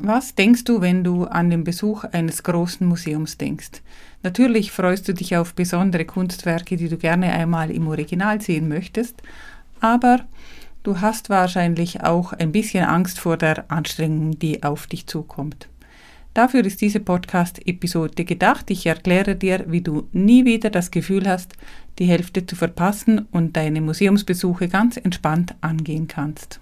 Was denkst du, wenn du an den Besuch eines großen Museums denkst? Natürlich freust du dich auf besondere Kunstwerke, die du gerne einmal im Original sehen möchtest, aber du hast wahrscheinlich auch ein bisschen Angst vor der Anstrengung, die auf dich zukommt. Dafür ist diese Podcast-Episode gedacht. Ich erkläre dir, wie du nie wieder das Gefühl hast, die Hälfte zu verpassen und deine Museumsbesuche ganz entspannt angehen kannst.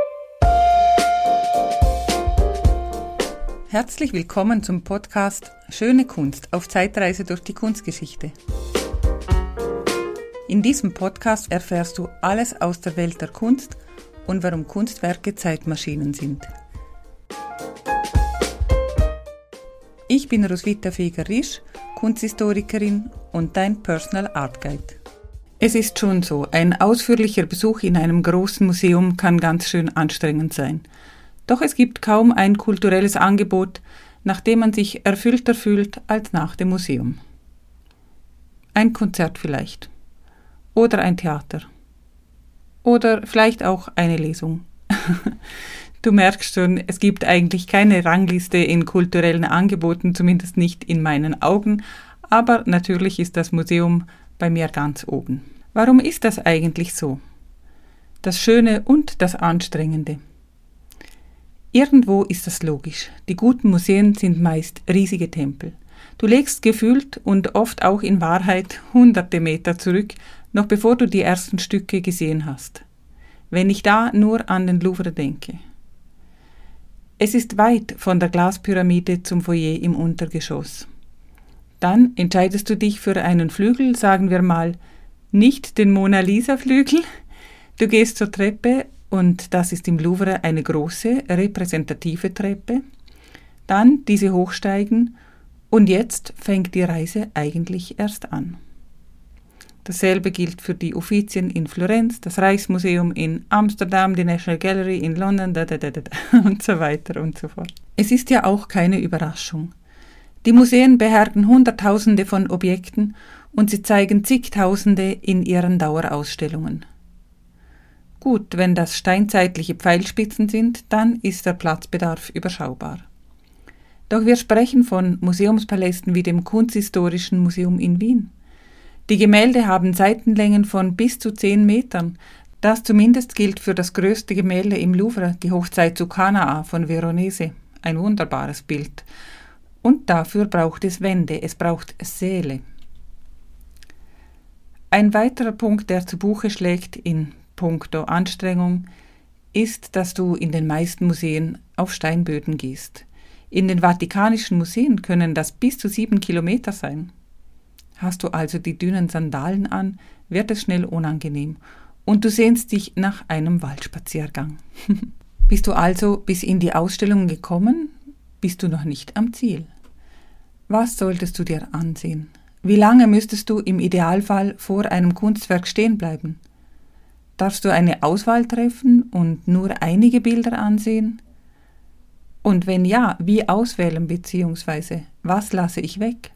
Herzlich willkommen zum Podcast Schöne Kunst auf Zeitreise durch die Kunstgeschichte. In diesem Podcast erfährst du alles aus der Welt der Kunst und warum Kunstwerke Zeitmaschinen sind. Ich bin Roswitha Feger-Risch, Kunsthistorikerin und dein Personal Art Guide. Es ist schon so, ein ausführlicher Besuch in einem großen Museum kann ganz schön anstrengend sein. Doch es gibt kaum ein kulturelles Angebot, nach dem man sich erfüllter fühlt als nach dem Museum. Ein Konzert vielleicht. Oder ein Theater. Oder vielleicht auch eine Lesung. Du merkst schon, es gibt eigentlich keine Rangliste in kulturellen Angeboten, zumindest nicht in meinen Augen, aber natürlich ist das Museum bei mir ganz oben. Warum ist das eigentlich so? Das Schöne und das Anstrengende. Irgendwo ist das logisch. Die guten Museen sind meist riesige Tempel. Du legst gefühlt und oft auch in Wahrheit hunderte Meter zurück, noch bevor du die ersten Stücke gesehen hast. Wenn ich da nur an den Louvre denke. Es ist weit von der Glaspyramide zum Foyer im Untergeschoss. Dann entscheidest du dich für einen Flügel, sagen wir mal, nicht den Mona Lisa Flügel. Du gehst zur Treppe und das ist im Louvre eine große, repräsentative Treppe. Dann diese hochsteigen und jetzt fängt die Reise eigentlich erst an. Dasselbe gilt für die Uffizien in Florenz, das Rijksmuseum in Amsterdam, die National Gallery in London und so weiter und so fort. Es ist ja auch keine Überraschung. Die Museen beherbergen Hunderttausende von Objekten und sie zeigen zigtausende in ihren Dauerausstellungen. Gut, wenn das steinzeitliche Pfeilspitzen sind, dann ist der Platzbedarf überschaubar. Doch wir sprechen von Museumspalästen wie dem Kunsthistorischen Museum in Wien. Die Gemälde haben Seitenlängen von bis zu 10 Metern. Das zumindest gilt für das größte Gemälde im Louvre, die Hochzeit zu Kanaa von Veronese. Ein wunderbares Bild. Und dafür braucht es Wände, es braucht Säle. Ein weiterer Punkt, der zu Buche schlägt in puncto Anstrengung, ist, dass du in den meisten Museen auf Steinböden gehst. In den Vatikanischen Museen können das bis zu 7 Kilometer sein. Hast du also die dünnen Sandalen an, wird es schnell unangenehm und du sehnst dich nach einem Waldspaziergang. Bist du also bis in die Ausstellung gekommen, bist du noch nicht am Ziel. Was solltest du dir ansehen? Wie lange müsstest du im Idealfall vor einem Kunstwerk stehen bleiben? Darfst du eine Auswahl treffen und nur einige Bilder ansehen? Und wenn ja, wie auswählen bzw. was lasse ich weg?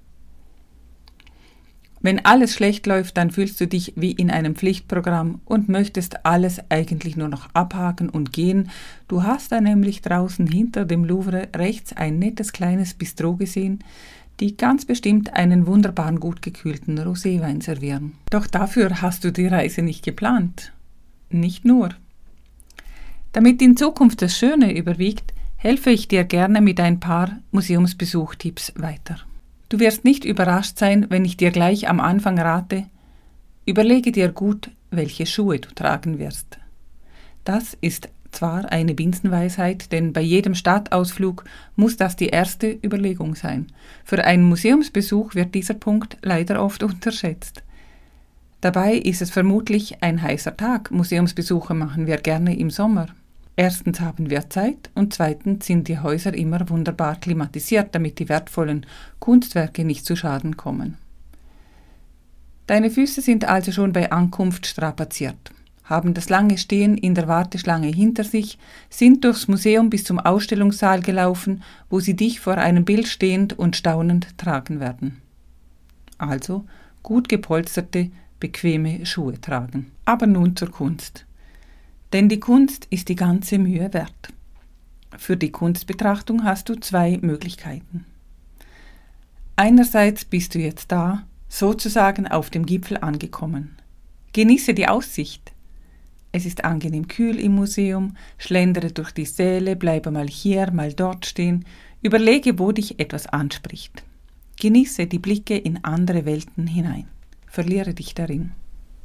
Wenn alles schlecht läuft, dann fühlst du dich wie in einem Pflichtprogramm und möchtest alles eigentlich nur noch abhaken und gehen. Du hast da nämlich draußen hinter dem Louvre rechts ein nettes kleines Bistro gesehen, die ganz bestimmt einen wunderbaren gut gekühlten Roséwein servieren. Doch dafür hast du die Reise nicht geplant. Nicht nur. Damit in Zukunft das Schöne überwiegt, helfe ich dir gerne mit ein paar Museumsbesuchtipps weiter. Du wirst nicht überrascht sein, wenn ich dir gleich am Anfang rate, überlege dir gut, welche Schuhe du tragen wirst. Das ist zwar eine Binsenweisheit, denn bei jedem Stadtausflug muss das die erste Überlegung sein. Für einen Museumsbesuch wird dieser Punkt leider oft unterschätzt. Dabei ist es vermutlich ein heißer Tag. Museumsbesuche machen wir gerne im Sommer. Erstens haben wir Zeit und zweitens sind die Häuser immer wunderbar klimatisiert, damit die wertvollen Kunstwerke nicht zu Schaden kommen. Deine Füße sind also schon bei Ankunft strapaziert, haben das lange Stehen in der Warteschlange hinter sich, sind durchs Museum bis zum Ausstellungssaal gelaufen, wo sie dich vor einem Bild stehend und staunend tragen werden. Also gut gepolsterte, bequeme Schuhe tragen. Aber nun zur Kunst. Denn die Kunst ist die ganze Mühe wert. Für die Kunstbetrachtung hast du 2 Möglichkeiten. Einerseits bist du jetzt da, sozusagen auf dem Gipfel angekommen. Genieße die Aussicht. Es ist angenehm kühl im Museum, schlendere durch die Säle, bleibe mal hier, mal dort stehen, überlege, wo dich etwas anspricht. Genieße die Blicke in andere Welten hinein, verliere dich darin.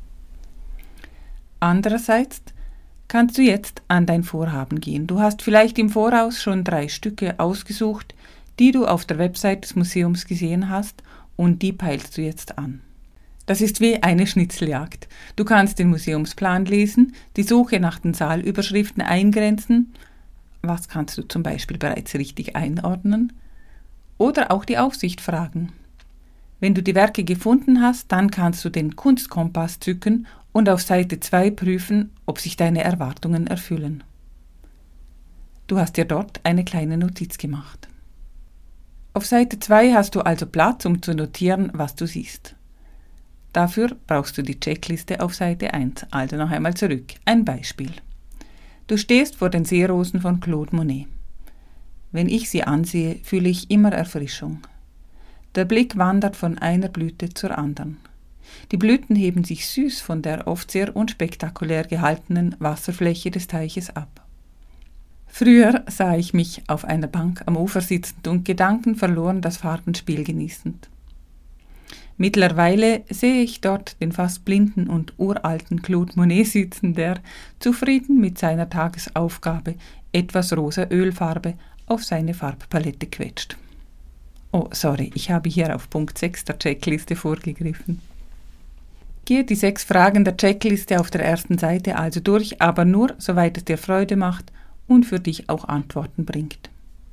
Andererseits kannst du jetzt an dein Vorhaben gehen. Du hast vielleicht im Voraus schon 3 Stücke ausgesucht, die du auf der Website des Museums gesehen hast, und die peilst du jetzt an. Das ist wie eine Schnitzeljagd. Du kannst den Museumsplan lesen, die Suche nach den Saalüberschriften eingrenzen, was kannst du zum Beispiel bereits richtig einordnen, oder auch die Aufsicht fragen. Wenn du die Werke gefunden hast, dann kannst du den Kunstkompass zücken und auf Seite 2 prüfen, ob sich deine Erwartungen erfüllen. Du hast dir dort eine kleine Notiz gemacht. Auf Seite 2 hast du also Platz, um zu notieren, was du siehst. Dafür brauchst du die Checkliste auf Seite 1, also noch einmal zurück. Ein Beispiel. Du stehst vor den Seerosen von Claude Monet. Wenn ich sie ansehe, fühle ich immer Erfrischung. Der Blick wandert von einer Blüte zur anderen. Die Blüten heben sich süß von der oft sehr unspektakulär gehaltenen Wasserfläche des Teiches ab. Früher sah ich mich auf einer Bank am Ufer sitzend und gedankenverloren das Farbenspiel genießend. Mittlerweile sehe ich dort den fast blinden und uralten Claude Monet sitzen, der, zufrieden mit seiner Tagesaufgabe, etwas rosa Ölfarbe auf seine Farbpalette quetscht. Oh, sorry, ich habe hier auf Punkt 6 der Checkliste vorgegriffen. Gehe die 6 Fragen der Checkliste auf der ersten Seite also durch, aber nur, soweit es dir Freude macht und für dich auch Antworten bringt.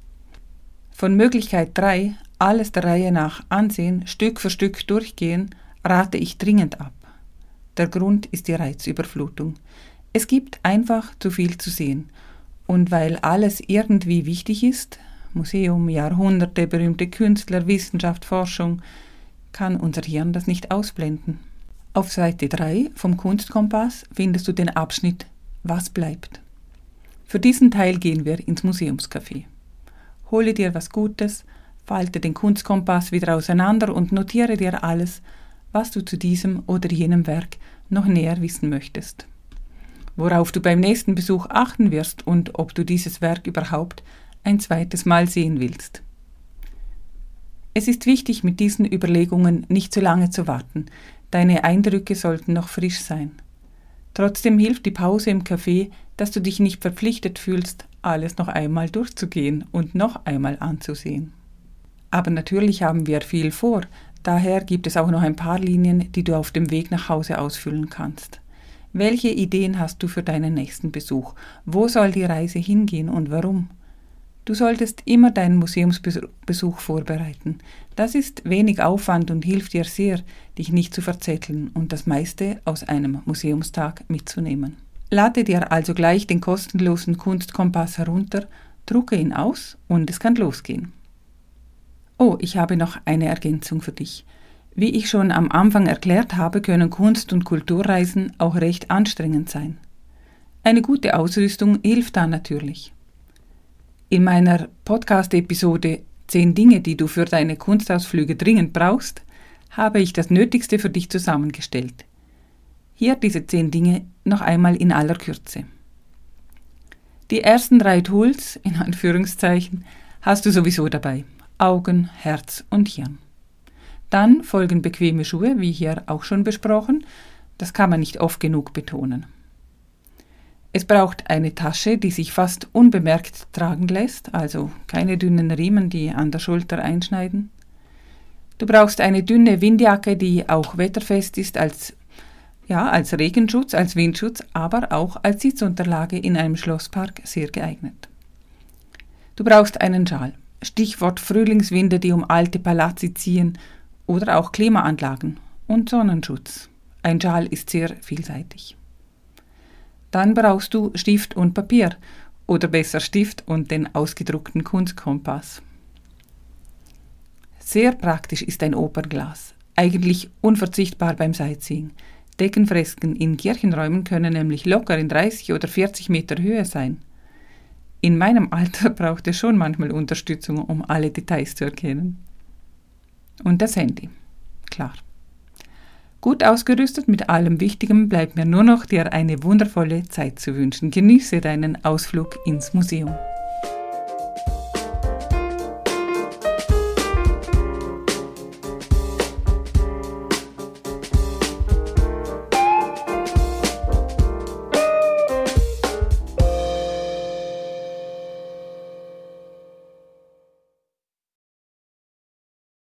Von Möglichkeit 3, alles der Reihe nach ansehen, Stück für Stück durchgehen, rate ich dringend ab. Der Grund ist die Reizüberflutung. Es gibt einfach zu viel zu sehen. Und weil alles irgendwie wichtig ist, Museum, Jahrhunderte, berühmte Künstler, Wissenschaft, Forschung, kann unser Hirn das nicht ausblenden. Auf Seite 3 vom Kunstkompass findest du den Abschnitt Was bleibt? Für diesen Teil gehen wir ins Museumscafé. Hole dir was Gutes, falte den Kunstkompass wieder auseinander und notiere dir alles, was du zu diesem oder jenem Werk noch näher wissen möchtest. Worauf du beim nächsten Besuch achten wirst und ob du dieses Werk überhaupt ein zweites Mal sehen willst. Es ist wichtig, mit diesen Überlegungen nicht zu lange zu warten. Deine Eindrücke sollten noch frisch sein. Trotzdem hilft die Pause im Café, dass du dich nicht verpflichtet fühlst, alles noch einmal durchzugehen und noch einmal anzusehen. Aber natürlich haben wir viel vor, daher gibt es auch noch ein paar Linien, die du auf dem Weg nach Hause ausfüllen kannst. Welche Ideen hast du für deinen nächsten Besuch? Wo soll die Reise hingehen und warum? Du solltest immer deinen Museumsbesuch vorbereiten. Das ist wenig Aufwand und hilft dir sehr, dich nicht zu verzetteln und das meiste aus einem Museumstag mitzunehmen. Lade dir also gleich den kostenlosen Kunstkompass herunter, drucke ihn aus und es kann losgehen. Oh, ich habe noch eine Ergänzung für dich. Wie ich schon am Anfang erklärt habe, können Kunst- und Kulturreisen auch recht anstrengend sein. Eine gute Ausrüstung hilft da natürlich. In meiner Podcast-Episode 10 Dinge, die du für deine Kunstausflüge dringend brauchst, habe ich das Nötigste für dich zusammengestellt. Hier diese 10 Dinge noch einmal in aller Kürze. Die ersten 3 Tools, in Anführungszeichen, hast du sowieso dabei. Augen, Herz und Hirn. Dann folgen bequeme Schuhe, wie hier auch schon besprochen. Das kann man nicht oft genug betonen. Es braucht eine Tasche, die sich fast unbemerkt tragen lässt, also keine dünnen Riemen, die an der Schulter einschneiden. Du brauchst eine dünne Windjacke, die auch wetterfest ist, als Regenschutz, als Windschutz, aber auch als Sitzunterlage in einem Schlosspark sehr geeignet. Du brauchst einen Schal, Stichwort Frühlingswinde, die um alte Palazzi ziehen, oder auch Klimaanlagen und Sonnenschutz. Ein Schal ist sehr vielseitig. Dann brauchst du Stift und Papier oder besser Stift und den ausgedruckten Kunstkompass. Sehr praktisch ist ein Opernglas, eigentlich unverzichtbar beim Sightseeing. Deckenfresken in Kirchenräumen können nämlich locker in 30 oder 40 Meter Höhe sein. in meinem Alter braucht es schon manchmal Unterstützung, um alle Details zu erkennen. Und das Handy, klar. Gut ausgerüstet mit allem Wichtigem bleibt mir nur noch, dir eine wundervolle Zeit zu wünschen. Genieße deinen Ausflug ins Museum.